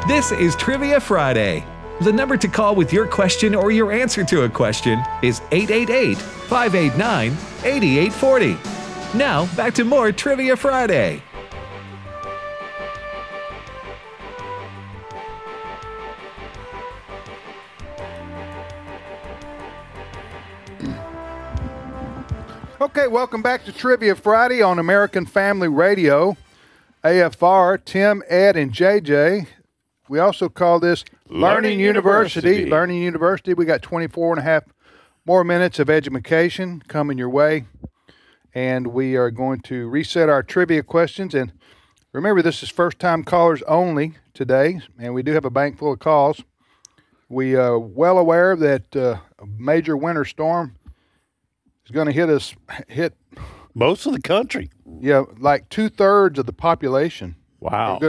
This is Trivia Friday. The number to call with your question or your answer to a question is 888-589-8840. Now, back to more Trivia Friday. Okay, welcome back to Trivia Friday on American Family Radio. AFR, Tim, Ed, and JJ. We also call this Learning University. Learning University. We got 24 and a half more minutes of education coming your way. And we are going to reset our trivia questions. And remember, this is first-time callers only today, and we do have a bank full of calls. We are well aware that a major winter storm is going to hit most of the country. Yeah, like 2/3 of the population. Wow.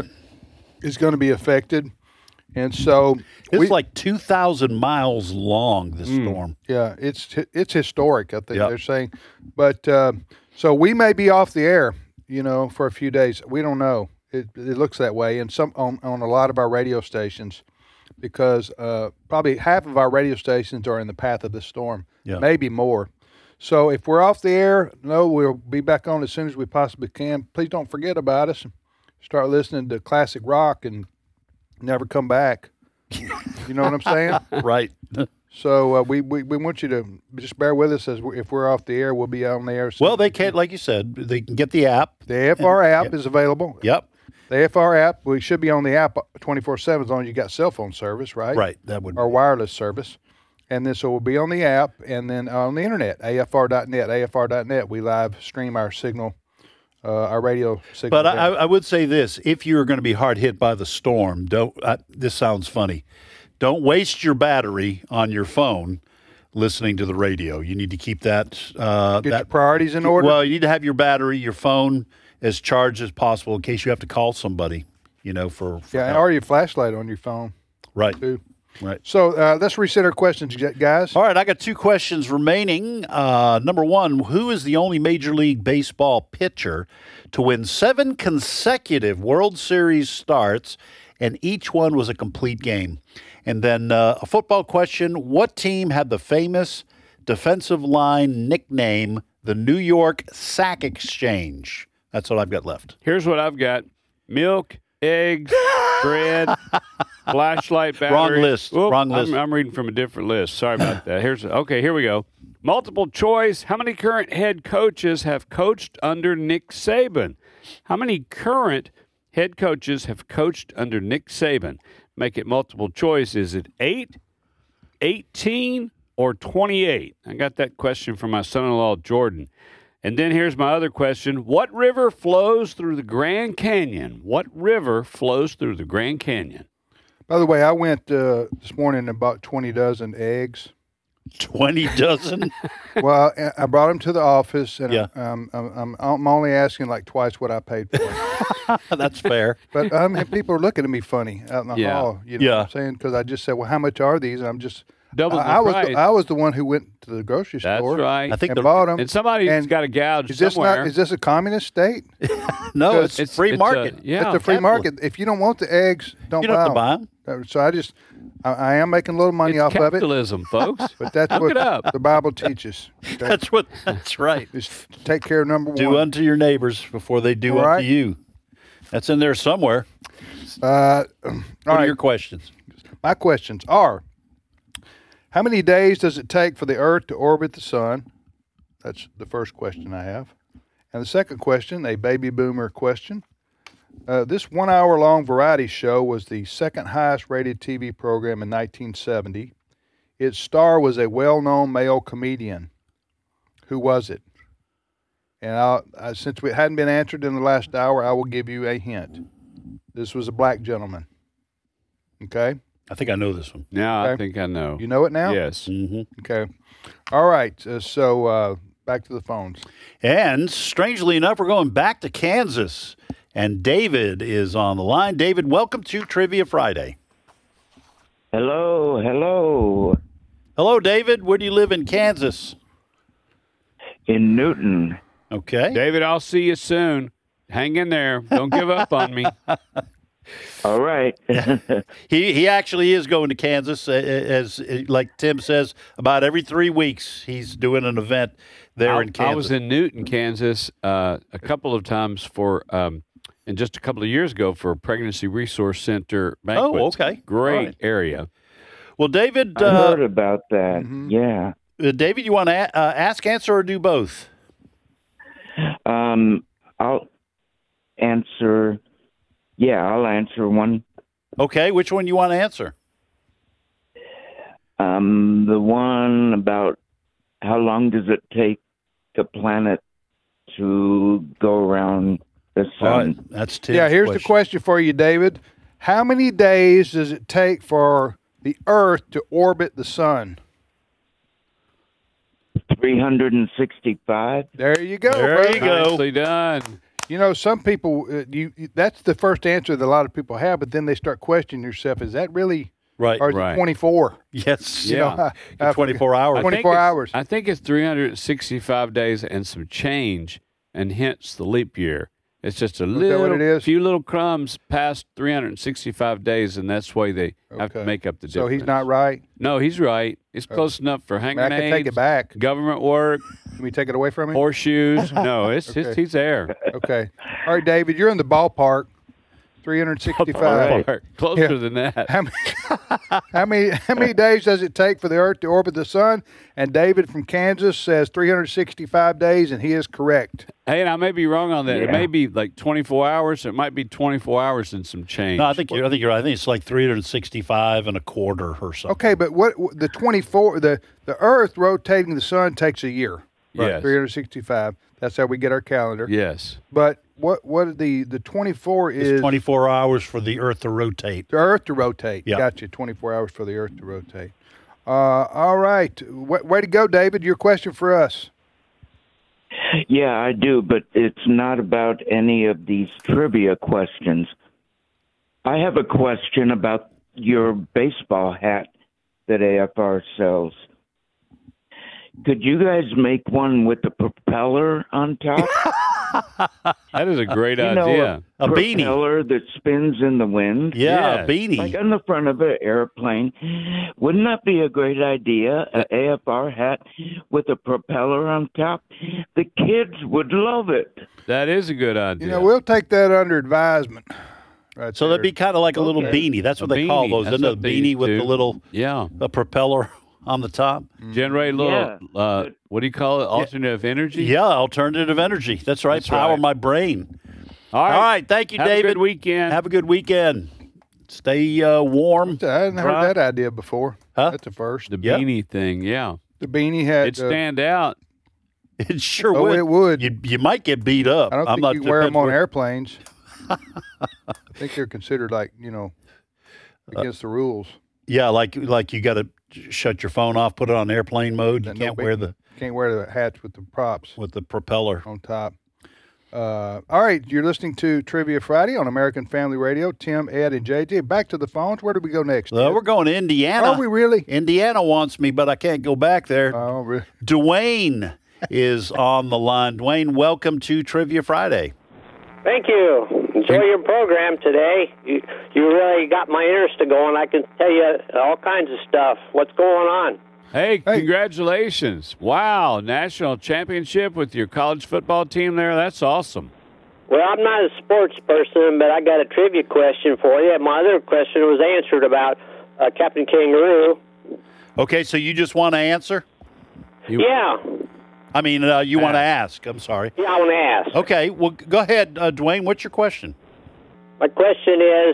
Is going to be affected. And so it's like 2,000 miles long, this storm. Yeah, it's historic, I think they're saying. But so we may be off the air, for a few days. We don't know. It looks that way. And some on a lot of our radio stations, because probably half of our radio stations are in the path of the storm, maybe more. So if we're off the air, we'll be back on as soon as we possibly can. Please don't forget about us. Start listening to classic rock and never come back. You know what I'm saying? Right. So we want you to just bear with us if we're off the air, we'll be on the air. Well, they can, like you said, they can get the app. The AFR app is available. Yep. The AFR app, we should be on the app 24/7 as long as you got cell phone service, right? Right. That would or wireless service. And then so we'll be on the app and then on the internet, afr.net. We live stream our signal, our radio signal. But I would say this: if you're going to be hard hit by the storm, this sounds funny. Don't waste your battery on your phone listening to the radio. You need to keep that your priorities in order. Well, you need to have your battery, your phone, as charged as possible in case you have to call somebody. For or your flashlight on your phone. Right. Too. Right. So let's reset our questions, guys. All right, I got 2 questions remaining. Number 1, who is the only Major League Baseball pitcher to win 7 consecutive World Series starts, and each one was a complete game? And then a football question, what team had the famous defensive line nickname the New York Sack Exchange? That's what I've got left. Here's what I've got. Milk, eggs, bread, flashlight, battery. Wrong list. Wrong list. I'm reading from a different list. Sorry about that. Here we go. Multiple choice. How many current head coaches have coached under Nick Saban? How many current head coaches have coached under Nick Saban? Make it multiple choice. Is it 8, 18, or 28? I got that question from my son-in-law, Jordan. And then here's my other question. What river flows through the Grand Canyon? What river flows through the Grand Canyon? By the way, I went this morning and bought 20 dozen eggs. 20 dozen? Well, I brought them to the office, and I'm only asking like twice what I paid for. That's fair. But people are looking at me funny out in the hall. You know what I'm saying? Because I just said, well, how much are these? And I'm just... Double the price. I was the one who went to the grocery store. That's right. I think and bought them. And somebody's got a gouge somewhere. Is this a communist state? No, it's free market. It's a free market. If you don't want the eggs, don't buy them. So I am making a little money off of it. Capitalism, folks. But that's what the Bible teaches. Okay? That's right. Just take care of number one. Do unto your neighbors before they do unto you. That's in there somewhere. What are your questions? My questions are, how many days does it take for the Earth to orbit the sun? That's the first question I have. And the second question, a baby boomer question. This 1 hour long variety show was the second highest rated TV program in 1970. Its star was a well-known male comedian. Who was it? And since it hadn't been answered in the last hour, I will give you a hint. This was a black gentleman. Okay? I think I know this one. Yeah, okay. I think I know. You know it now? Yes. Mm-hmm. Okay. All right. So back to the phones. And strangely enough, we're going back to Kansas. And David is on the line. David, welcome to Trivia Friday. Hello, hello. Hello, David. Where do you live in Kansas? In Newton. Okay. David, I'll see you soon. Hang in there. Don't give up on me. All right. He actually is going to Kansas, as like Tim says, about every 3 weeks. He's doing an event there in Kansas. I was in Newton, Kansas, a couple of times for, and just a couple of years ago for a Pregnancy Resource Center banquet. Oh, okay. Great All right. area. Well, David, I heard about that. Yeah. David, you want to ask, answer, or do both? I'll answer. Yeah, I'll answer one. Okay, which one you want to answer? The one about how long does it take the planet to go around the sun? That's Tim's Yeah, here's the question for you, David. How many days does it take for the Earth to orbit the sun? 365. There you go. There brother. you go. Nicely done. You know, some people, that's the first answer that a lot of people have, but then they start questioning yourself. Is that really, Right. or is Right. it 24? Yes. You Yeah. know, I 24 hours. I think 24 it's- hours. I think it's 365 days and some change, and hence the leap year. It's just a that what it is? few little crumbs past 365 days, and that's why they have to Okay. make up the So difference. he's not right. No, he's right. It's close enough for I hand mean, I can take it grenades, back. government work, Can we take it away from him? horseshoes. No, he's there. Okay. All right, David, you're in the ballpark. 365. Closer Yeah. than that. How many days does it take for the Earth to orbit the sun? And David from Kansas says 365 days, and he is correct. Hey, and I may be wrong on that. It Yeah. may be like 24 hours. It might be 24 hours and some change. No, I think you're right. I think it's like 365 and a quarter or something. Okay, but what the 24 the Earth rotating the sun takes a year. Yes. 365. That's how we get our calendar. Yes. But what the 24 It's is 24 hours for the Earth to rotate. the Earth to rotate. Yeah. Gotcha. 24 hours for the Earth to rotate. All right. Way to go, David. Your question for us. Yeah, I do, but it's not about any of these trivia questions. I have a question about your baseball hat that AFR sells. Could you guys make one with the propeller on top? That is a great You know, idea. A beanie. propeller that spins in the wind? Yeah, Yes. a beanie. Like on the front of an airplane. Wouldn't that be a great idea? An AFR hat with a propeller on top? The kids would love it. That is a good idea. You know, we'll take that under advisement. Right So that'd be kind of like a little Okay. beanie. That's A what they call beanie. those, That's isn't it? A what they beanie with do. the little Yeah. propeller on the top. Generate a little, Yeah. what do you call it? Alternative energy? Yeah, alternative energy. That's right. That's Power right. my brain. All right. All right. Thank you, Have David. a good weekend. Have a good weekend. Stay warm. I hadn't heard Right. that idea before. Huh? That's a first. the Yep. beanie thing, yeah. The beanie hat. It'd stand out. It sure Oh, would. it would. You might get beat up. I don't I'm think not you can wear them on where- airplanes. I think they're considered like, against the rules. Yeah, like you got to shut your phone off, put it on airplane mode. You That can't no wear big- the Can't wear the hats with the props with the propeller. on top. All right, you're listening to Trivia Friday on American Family Radio. Tim, Ed, and JJ. Back to the phones. Where do we go next? Ed? We're going to Indiana. Are we really? Indiana wants me, but I can't go back there. Oh, really? Dwayne is on the line. Dwayne, welcome to Trivia Friday. Thank you. Enjoy your program today. You really got my interest going. I can tell you all kinds of stuff. What's going on? Hey, congratulations. Wow, national championship with your college football team there. That's awesome. Well, I'm not a sports person, but I got a trivia question for you. My other question was answered about Captain Kangaroo. Okay, so you just want to answer? Yeah. I mean, you want to ask. I'm sorry. Yeah, I want to ask. Okay, well, go ahead, Dwayne. What's your question? My question is,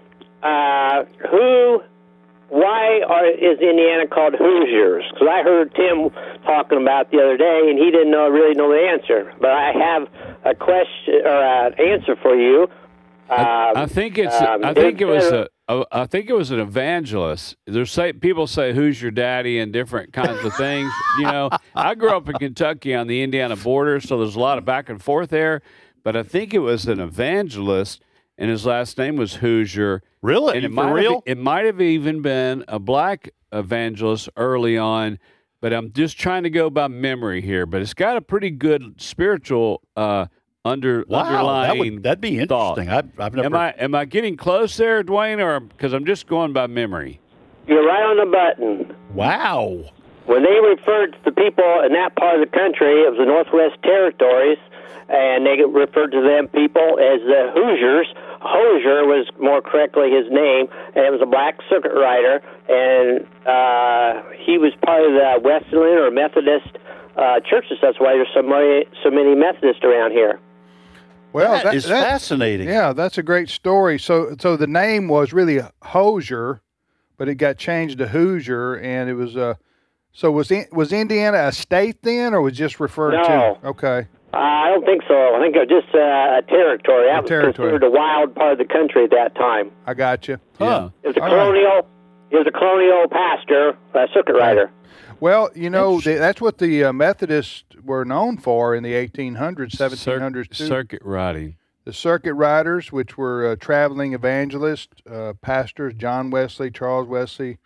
why is Indiana called Hoosiers? Because I heard Tim talking about it the other day, and he didn't really know the answer. But I have a question or an answer for you. I think it's. I think it was a. I think it was an evangelist. People say, "Who's your daddy?" and different kinds of things. You know, I grew up in Kentucky on the Indiana border, so there's a lot of back and forth there. But I think it was an evangelist, and his last name was Hoosier. Really? And For real? It might have even been a black evangelist early on, but I'm just trying to go by memory here. But it's got a pretty good spiritual underlying that'd be thought. interesting. I've never. Am I getting close there, Dwayne, or because I'm just going by memory? You're right on the button. Wow. When they referred to the people in that part of the country, it was the Northwest Territories, and they referred to them people as the Hoosiers. Hosier was more correctly his name, and it was a black circuit rider, and he was part of the Wesleyan or Methodist churches. That's why there's so many Methodists around here. Well, that is fascinating. Yeah, that's a great story. So the name was really Hosier, but it got changed to Hoosier, and it was So was Indiana a state then, or was just referred No. to? Okay. I don't think so. I think it was just a territory. That was territory. considered a wild part of the country at that time. I got you. Yeah. It was a colonial. It was a colonial pastor, circuit rider. Well, that's what the Methodists were known for in the 1800s, 1700s too. Circuit riding. The circuit riders, which were traveling evangelists, pastors, John Wesley, Charles Wesley,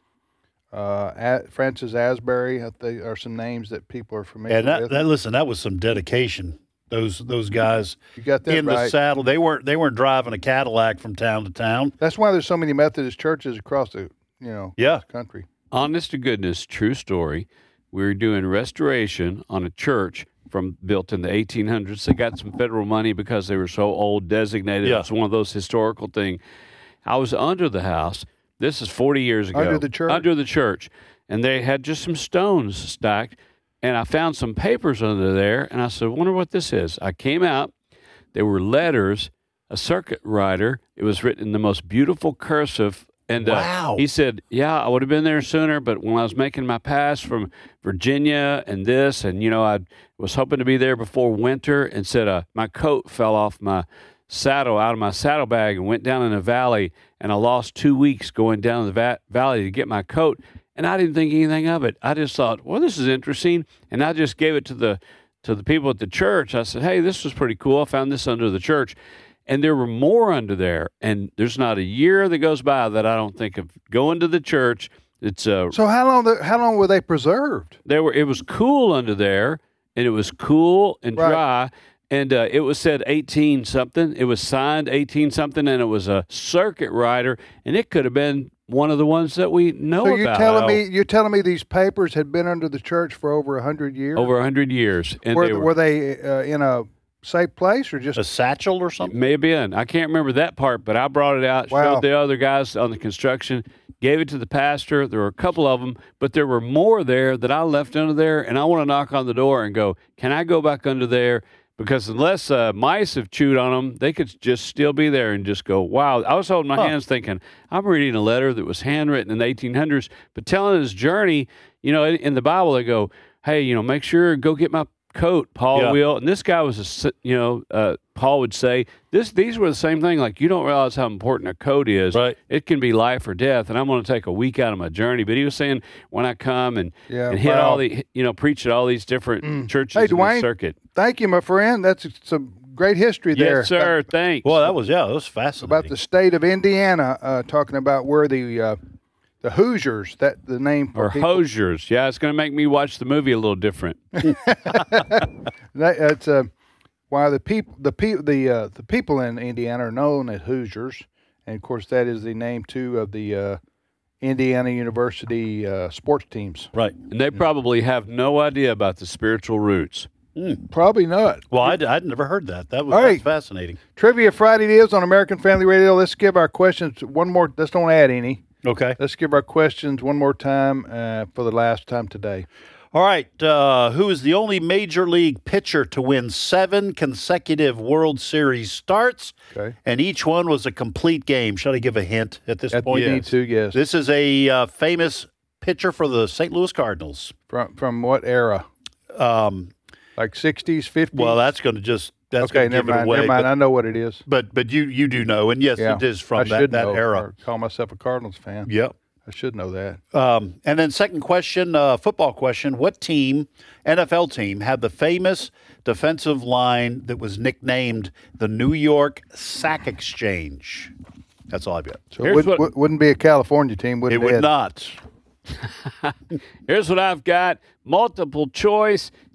Francis Asbury. They are some names that people are familiar with. Listen, that was some dedication. Those guys You got that in right. the saddle. They weren't driving a Cadillac from town to town. That's why there's so many Methodist churches across the country. Honest to goodness, true story. We were doing restoration on a church built in the 1800s. They got some federal money because they were so old, designated. Yeah. It's one of those historical things. I was under the house. This is 40 years ago. Under the church? Under the church. And they had just some stones stacked. And I found some papers under there. And I said, I wonder what this is. I came out. There were letters, a circuit rider. It was written in the most beautiful cursive. And Wow. He said, yeah, I would have been there sooner, but when I was making my pass from Virginia and this, and, I was hoping to be there before winter, and said my coat fell off my saddle, out of my saddlebag, and went down in a valley, and I lost 2 weeks going down the valley to get my coat, and I didn't think anything of it. I just thought, well, this is interesting, and I just gave it to the people at the church. I said, hey, this was pretty cool. I found this under the church. And there were more under there, and there's not a year that goes by that I don't think of going to the church. It's So how long were they preserved? it was cool under there, and it was cool and Right. dry, and it was said 18 something. It was signed 18 something, and it was a circuit rider, and it could have been one of the ones that we know So about. you're telling me these papers had been under the church for over 100 years? Over 100 years, and were they in a safe place or just A satchel or something? May have been. I can't remember that part, but I brought it out, Wow. showed the other guys on the construction, gave it to the pastor. There were a couple of them, but there were more there that I left under there, and I want to knock on the door and go, can I go back under there? Because unless mice have chewed on them, they could just still be there and just go, wow. I was holding my hands thinking, I'm reading a letter that was handwritten in the 1800s, but telling his journey, in the Bible, they go, hey, make sure, go get my coat, Paul Yeah. will. And this guy was, Paul would say, these were the same thing. Like, you don't realize how important a coat is. Right. It can be life or death. And I'm going to take a week out of my journey. But he was saying, when I come and hit wow. all the, preach at all these different churches Hey, in the Dwayne, circuit. Thank you, my friend. That's some great history there. Yes, sir. Thanks. Well, that was fascinating. About the state of Indiana, talking about where the Hoosiers, that the name for or people. Hosiers. Yeah, it's going to make me watch the movie a little different. That's why the people in Indiana are known as Hoosiers, and of course that is the name too of the Indiana University sports teams. right. And they probably have no idea about the spiritual roots. Probably not. Well, I'd never heard that. That was All right. that's fascinating. Trivia Friday it is on American Family Radio. Let's give our questions one more. Let's don't add any. Okay. Let's give our questions one more time for the last time today. All right. Who is the only major league pitcher to win 7 consecutive World Series starts? Okay. And each one was a complete game. Shall I give a hint at this point? You need to, yes. This is a famous pitcher for the St. Louis Cardinals. From what era? Like 60s, 50s? Well, that's going to just okay, gonna give never it mind. away. Never mind. I know what it is. But you do know, and yes, Yeah. it is I from should that know, era. or call myself a Cardinals fan. Yep. I should know that. And then second question, football question. What team, NFL team, had the famous defensive line that was nicknamed the New York Sack Exchange? That's all I've got. So Here's it wouldn't be a California team, would it? It would Ed? not. Here's what I've got. Multiple choice.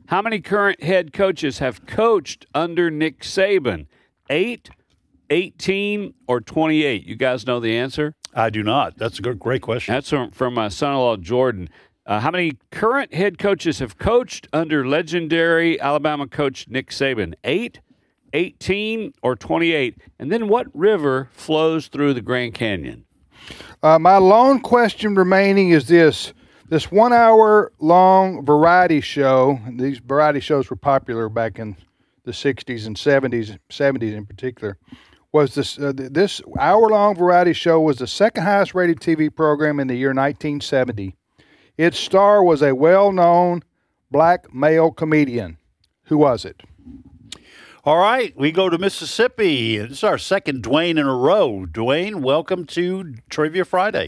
How many current head coaches have coached under Nick Saban? 8, 18, or 28? You guys know the answer? I do not. That's a great question. That's from my son-in-law, Jordan. How many current head coaches have coached under legendary Alabama coach Nick Saban? 8, 18, or 28? And then what river flows through the Grand Canyon? My lone question remaining is this 1 hour long variety show. These variety shows were popular back in the 60s and 70s in particular. Was this hour long variety show was the second highest rated TV program in the year 1970. Its star was a well-known black male comedian. Who was it? All right, we go to Mississippi. This is our second Dwayne in a row. Dwayne, welcome to Trivia Friday.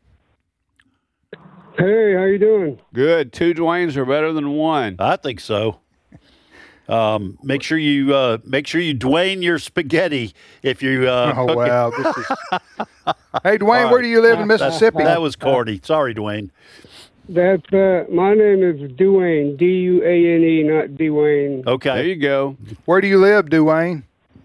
Hey, how you doing? Good. 2 Dwaynes are better than 1. I think so. Make sure you Dwayne your spaghetti if you. Oh wow! This is... Hey Dwayne, where do you live in Mississippi? That was corny. Sorry, Dwayne. That's my name is Duane, D-U-A-N-E, not Dwayne. Okay, There you go. Where do you live, Duane?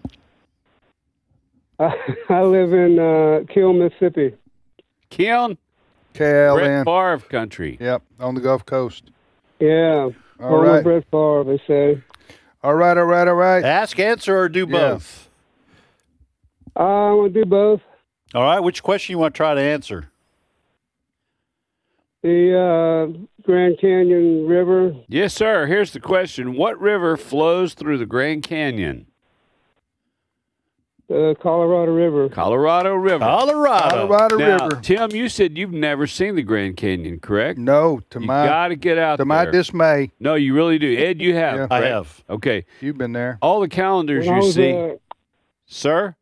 I live in Kill, Mississippi. Keon? KLN. Brett Favre country. Yep, on the Gulf Coast. Yeah, All right. Brett Favre, they say. All right. Ask, answer, or do both. I'm gonna do both. All right. Which question you want to try to answer? The Grand Canyon River. Yes, sir. Here's the question. What river flows through the Grand Canyon? The Colorado River. Colorado River. Colorado Now, River. Tim, you said you've never seen the Grand Canyon, correct? No, You got to get out to there. my dismay, No, you really do. Ed, you have. Yeah. I correct? have. Okay. you've been there. All the calendars When I you was, see. Sir?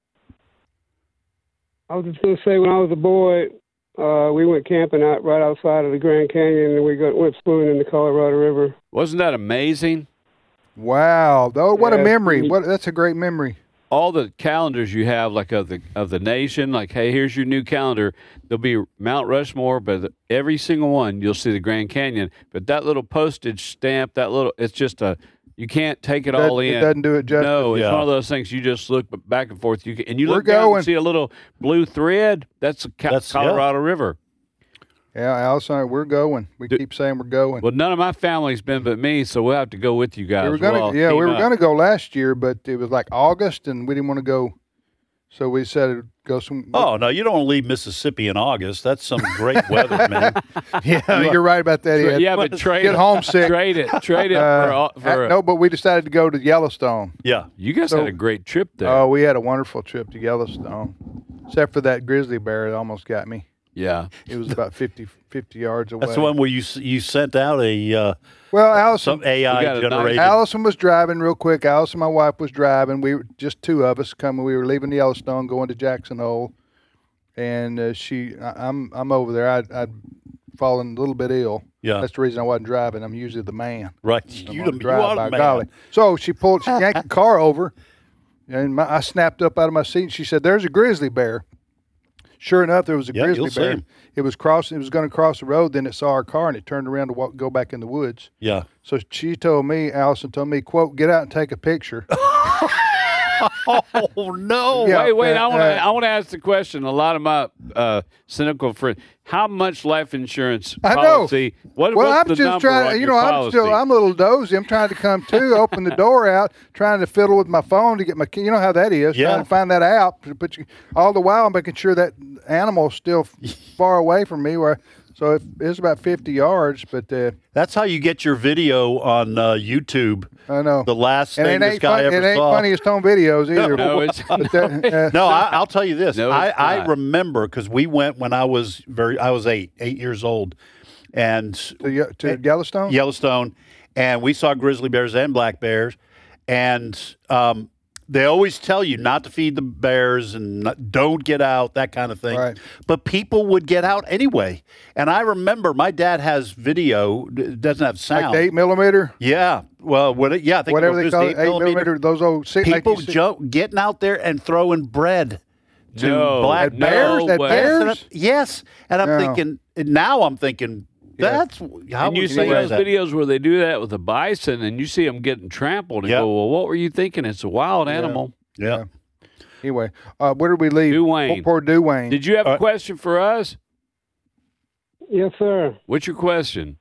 I was just gonna say, when I was a boy, we went camping out right outside of the Grand Canyon, and we went swimming in the Colorado River. Wasn't that amazing? Wow, though, what a Yeah, memory! we- That's a great memory. All the calendars you have, like of the nation, like, hey, here's your new calendar. There'll be Mount Rushmore, but every single one you'll see the Grand Canyon. But that little postage stamp, it's just you can't take it all in. It doesn't do it justice. No, it's Yeah. one of those things you just look back and forth. And you We're look down going. and see a little blue thread. That's the Colorado River. Yeah, Allison, we're going. We keep saying we're going. Well, none of my family's been but me, so we'll have to go with you guys. we were gonna, We'll we were team up. gonna go last year, but it was like August, and we didn't want to go. So we said go some. Oh no, you don't want to leave Mississippi in August. That's some great weather, man. yeah, you're right about that. Ed. Yeah, but trade Get it. homesick. Trade it No, but we decided to go to Yellowstone. Yeah. You guys had a great trip there. Oh, we had a wonderful trip to Yellowstone, except for that grizzly bear that almost got me. Yeah. It was about 50 yards away. That's the one where you sent out a Well, Allison, some AI We got a generated. Allison was driving real quick. Allison, my wife, was driving. We were just 2 of us coming. We were leaving Yellowstone, going to Jackson Hole, and I'm over there. I'd fallen a little bit ill. Yeah. That's the reason I wasn't driving. I'm usually the man. Right. I'm You on the drive you are by the man. golly. So she yanked the car over, and I snapped up out of my seat. And she said, "There's a grizzly bear." Sure enough, there was a Yeah, grizzly you'll see bear. him. It was going to cross the road. Then it saw our car, and it turned around to go back in the woods. Yeah. So Allison told me, quote, "Get out and take a picture." Oh no. Yeah. Wait! uh, I want to ask the question. A lot of my cynical friends. How much life insurance I know. policy? What's I'm the just number trying. on You your know, policy? I'm a little dozy. I'm trying to come to, open the door out, trying to fiddle with my phone to get my key. You know how that is. Yeah. Trying to find that out. But all the while, I'm making sure that animal's still far away from me. So it's about 50 yards, but That's how you get your video on YouTube. I know. The last And thing it this ain't, guy it ever ain't saw. funniest home videos either. No, it's No, I'll tell you this. No, it's I not. remember because we went when I was eight years old, and to Yellowstone. Yellowstone, and we saw grizzly bears and black bears, and they always tell you not to feed the bears and don't get out, that kind of thing. Right. But people would get out anyway. And I remember my dad has video, it doesn't have sound. Like the 8mm. Yeah. Well, I think Whatever it they was call just it, 8mm. Those old People getting out there and throwing bread to No, black At bears? no At way. bears? Yes. And I'm No. thinking, now I'm thinking, That's how And you would see you those that? videos where they do that with the bison, and you see them getting trampled, and Yep. go, well, what were you thinking? It's a wild animal. Yeah. Anyway, where did we leave? Duane. Poor Duane. Did you have a question for us? Yes, sir. What's your question?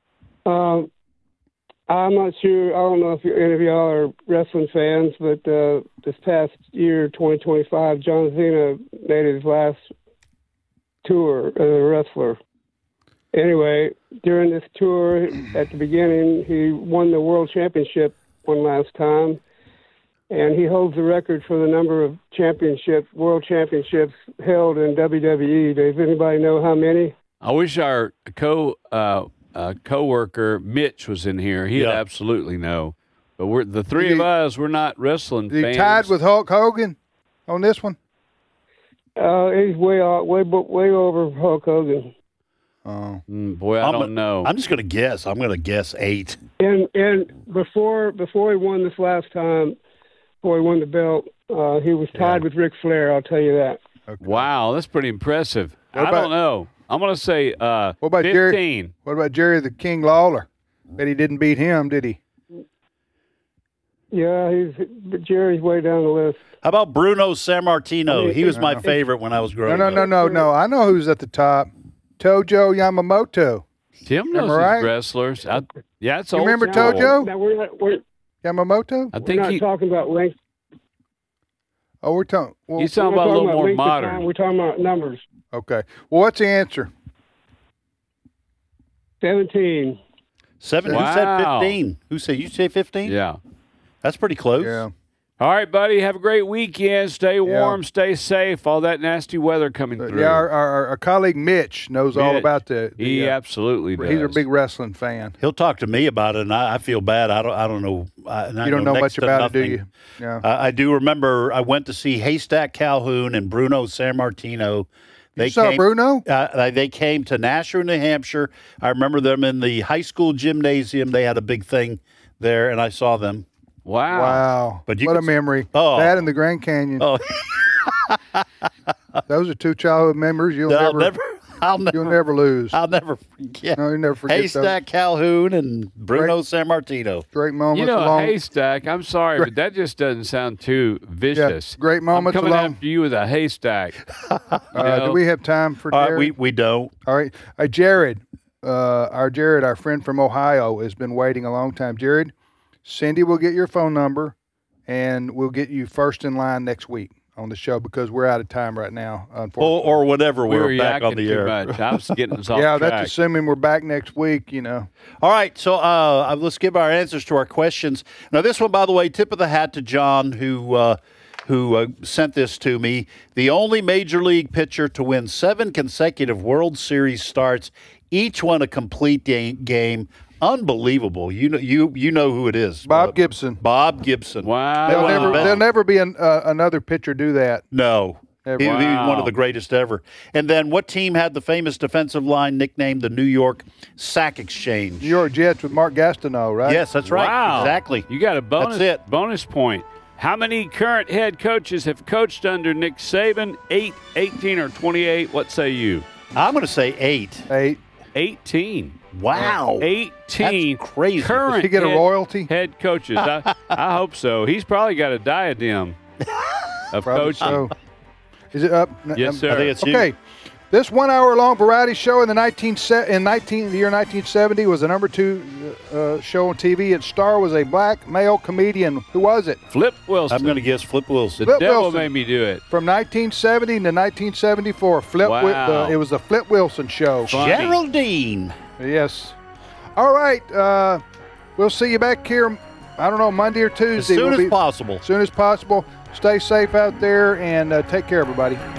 I'm not sure. I don't know if any of y'all are wrestling fans, but this past year, 2025, John Cena made his last tour as a wrestler. Anyway, during this tour, at the beginning, he won the World Championship one last time, and he holds the record for the number of World Championships held in WWE. Does anybody know how many? I wish our co-worker Mitch was in here. He'd absolutely know. But we're the three of us. We're not wrestling He fans. tied with Hulk Hogan on this one. He's way over Hulk Hogan. Oh, boy, I don't know. I'm just going to guess. I'm going to guess 8. And before he won this last time, before he won the belt, he was tied with Ric Flair. I'll tell you that. okay. Wow, that's pretty impressive. What I about- don't know. I'm going to say What about 15. Jerry? What about Jerry the King Lawler? Bet he didn't beat him, did he? Yeah, but Jerry's way down the list. How about Bruno Sammartino? I mean, he was my favorite when I was growing up. No. I know who's at the top. Tojo Yamamoto. Tim knows Am I right? these wrestlers. It's You old remember school. Tojo? Now we're Yamamoto? I not think talking about length. Oh, we're talking. Well, he's talking We're about a little more length of time. modern. We're talking about numbers. okay. Well, what's the answer? 17. 7. Wow. Who said 15? Who said you say 15? Yeah. That's pretty close. Yeah. All right, buddy. Have a great weekend. Stay warm. Stay safe. All that nasty weather coming through. Yeah, our colleague Mitch knows all Mitch, about the He absolutely does. He's a big wrestling fan. He'll talk to me about it, and I feel bad. I don't know. You don't know much about it, do you? Yeah. I do remember I went to see Haystack Calhoun and Bruno Sammartino. You saw Bruno? They came to Nashua, New Hampshire. I remember them in the high school gymnasium. They had a big thing there, and I saw them. Wow. But what a memory. Oh. That and the Grand Canyon. Oh, Those are two childhood memories you'll never lose. I'll never forget. No, you never forget Haystack Calhoun and Bruno Sammartino. Great moments. You know, along. a haystack. I'm sorry, but that just doesn't sound too vicious. great moments I'm coming along. after you with a haystack. Do we have time for Jared? We don't. All right. Jared, our friend from Ohio, has been waiting a long time. Jared, Cindy will get your phone number, and we'll get you first in line next week on the show because we're out of time right now, unfortunately. Or whenever We were we're back on yakking the too air. much. I was getting us off Yeah, track. that's assuming we're back next week, you know. All right, so let's give our answers to our questions. Now, this one, by the way, tip of the hat to John, who sent this to me. The only major league pitcher to win 7 consecutive World Series starts, each one a complete game. Unbelievable. You know who it is. Bob Gibson. Bob Gibson. Wow. There'll never be another pitcher do that. No. Never. He was Wow. one of the greatest ever. And then what team had the famous defensive line nicknamed the New York Sack Exchange? New York Jets with Mark Gastineau, right? Yes, that's right. Wow. Exactly. You got a bonus it. point. How many current head coaches have coached under Nick Saban? 8, 18, or 28? What say you? I'm going to say 8. 8. 18. Wow. 18 That's crazy. current Does he get a royalty? head coaches. I hope so. He's probably got a diadem of Probably coaching. so. Is it up? Yes, sir. I think it's you. Okay. This 1 hour long variety show in the year 1970 was the number 2 show on TV. Its star was a black male comedian. Who was it? Flip Wilson. I'm going to guess Flip Wilson. The Flip devil Wilson. made me do it. From 1970 to 1974. Wow. It was the Flip Wilson show. Funny. Geraldine. Yes. All right. We'll see you back here, I don't know, Monday or Tuesday. As soon We'll as possible. As soon as possible. Stay safe out there and take care, everybody.